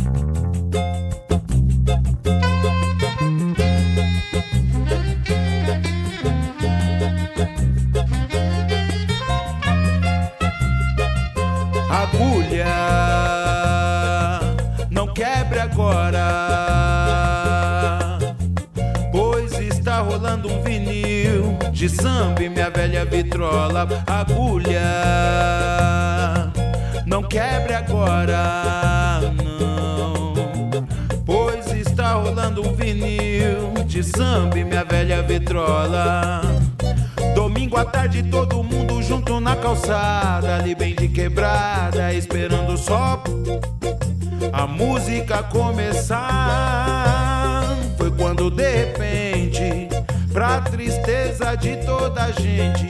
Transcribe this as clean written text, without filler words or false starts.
Agulha, não quebre agora, pois está rolando um vinil de samba e minha velha vitrola. Agulha, não quebre agora, não, pois está rolando um vinil de samba e minha velha vitrola. Domingo à tarde todo mundo junto na calçada, ali bem de quebrada, esperando só a música começar. Foi quando de repente, pra tristeza de toda a gente,